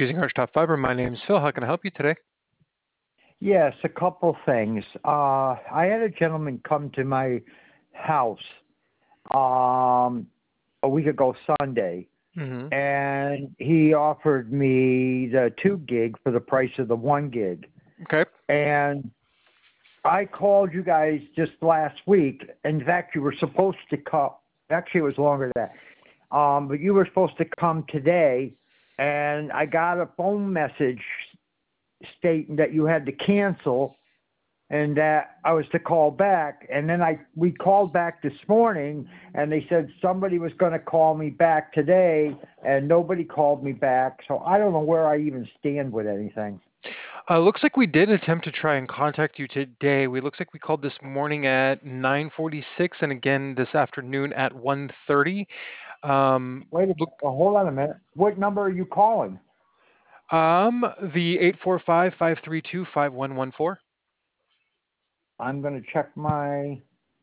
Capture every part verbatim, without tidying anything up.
choosing Arch Top Fiber. My name is Phil. How can I help you today? Yes, a couple things. Uh, I had a gentleman come to my house um, a week ago Sunday, Mm-hmm. and he offered me the two gig for the price of the one gig. Okay. And I called you guys just last week. In fact, you were supposed to come. Actually, it was longer than that. Um, but you were supposed to come today, and I got a phone message stating that you had to cancel and that I was to call back. And then I we called back this morning, and they said somebody was going to call me back today, and nobody called me back. So I don't know where I even stand with anything. Uh, looks like we did attempt to try and contact you today. We looks like we called this morning at nine forty-six and again this afternoon at one thirty. Um, Wait a minute. look, Well, hold on a minute. What number are you calling? um, the eight four five, five three two, five one one four. I'm going to check my.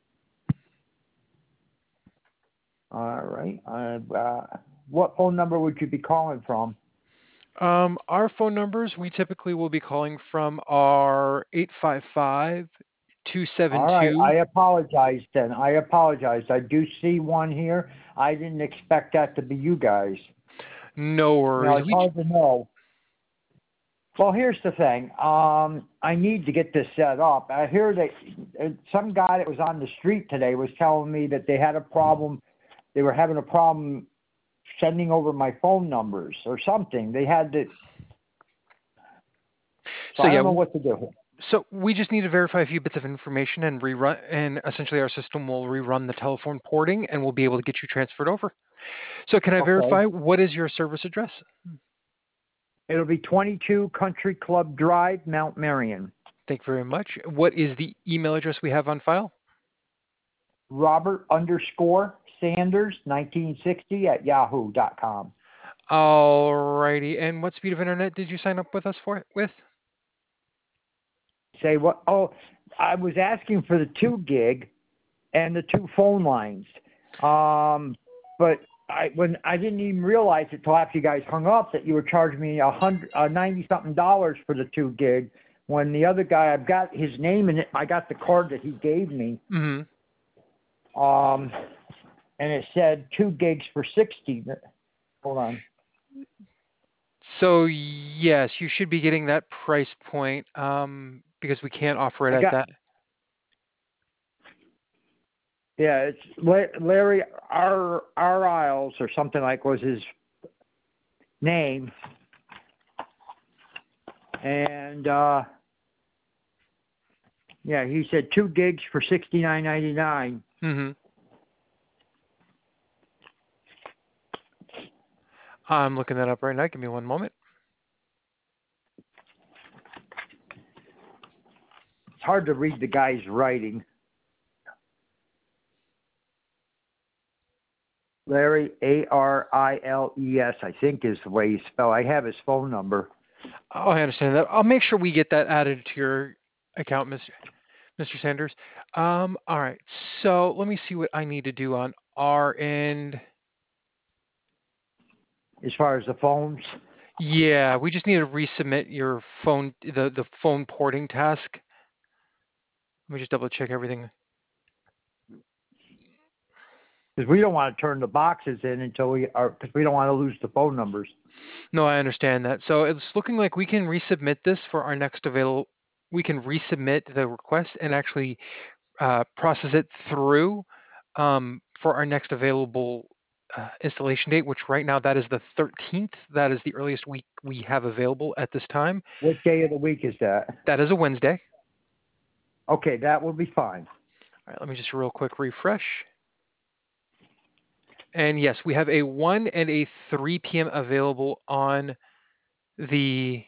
All right. Uh, uh, what phone number would you be calling from? Um, our phone numbers, we typically will be calling from our eight five five, two seven All right. I two. apologize then. I apologize. I do see one here. I didn't expect that to be you guys. No You know, worries. it's We, j- hard to know. Well, here's the thing. Um, I need to get this set up. I hear that uh, some guy that was on the street today was telling me that they had a problem. They were having a problem sending over my phone numbers or something. They had to. So so I yeah, don't know what to do. So we just need to verify a few bits of information and rerun, and essentially our system will rerun the telephone porting, and we'll be able to get you transferred over. So can I Okay. verify what is your service address? It'll be twenty-two Country Club Drive, Mount Marion. Thank you very much. What is the email address we have on file? Robert underscore Sanders nineteen sixty at yahoo dot com. Alrighty. And what speed of internet did you sign up with us for with? Say what? Oh, I was asking for the two gig and the two phone lines. Um, but I when I didn't even realize it till after you guys hung up that you were charging me a hundred, uh, ninety something dollars for the two gig. When the other guy, I've got his name in it. I got the card that he gave me. Mm-hmm. Um, and it said two gigs for sixty. Hold on. So yes, you should be getting that price point um, because we can't offer it I at got that. yeah. It's La- Larry R. R. Isles or something like was his name, and uh, yeah, he said two gigs for sixty nine ninety nine. Mm-hmm. I'm looking that up right now. Give me one moment. It's hard to read the guy's writing. Larry A R I L E S, I think is the way you spell. I have his phone number. Oh, I understand that. I'll make sure we get that added to your account, Mister Mister Sanders. Um, all right. So let me see what I need to do on our end. As far as the phones, Yeah, we just need to resubmit your phone, the the phone porting task. Let me just double check everything. because we don't want to turn the boxes in until we are, because we don't want to lose the phone numbers. No, I understand that. So it's looking like we can resubmit this for our next available. We can resubmit the request and actually uh, process it through um, for our next available uh, installation date, which right now that is the thirteenth. That is the earliest week we have available at this time. What day of the week is that? That is a Wednesday. Okay, that will be fine. All right, let me just real quick refresh. And yes, we have a one and a three p m available on the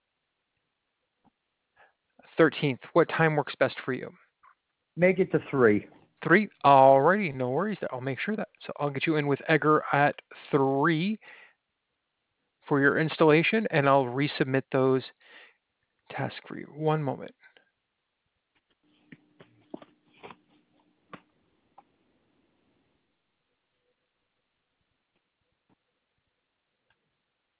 thirteenth. What time works best for you? Make it to three. Three? Alrighty, no worries. I'll make sure that. So I'll get you in with Edgar at three for your installation, and I'll resubmit those tasks for you. One moment.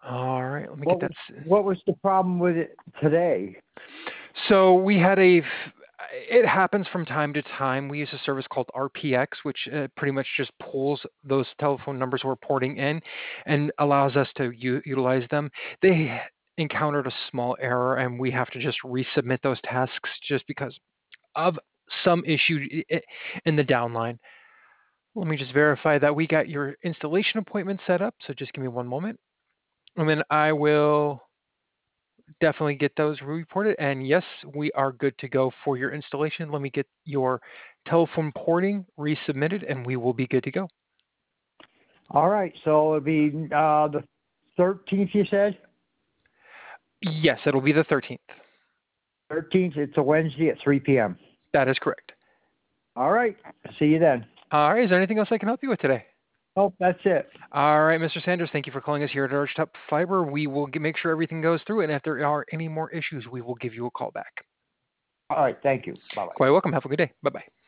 All right, let me get What that. was s- what was the problem with it today? So we had a, f- it happens from time to time. We use a service called R P X, which uh, pretty much just pulls those telephone numbers we're porting in and allows us to u- utilize them. They encountered a small error and we have to just resubmit those tasks just because of some issue i- i- in the downline. Let me just verify that we got your installation appointment set up. So just give me one moment. And then I will definitely get those reported. And yes, we are good to go for your installation. Let me get your telephone porting resubmitted and we will be good to go. All right, so it'll be uh, the thirteenth. You said Yes, it'll be the thirteenth. thirteenth. It's a Wednesday at three p m. That is correct. All right. See you then. All right. Is there anything else I can help you with today? Oh, that's it. All right, Mister Sanders, thank you for calling us here at Archtop Fiber. We will g- make sure everything goes through. And if there are any more issues, we will give you a call back. All right. Thank you. Bye bye. Quite welcome. Have a good day. Bye bye.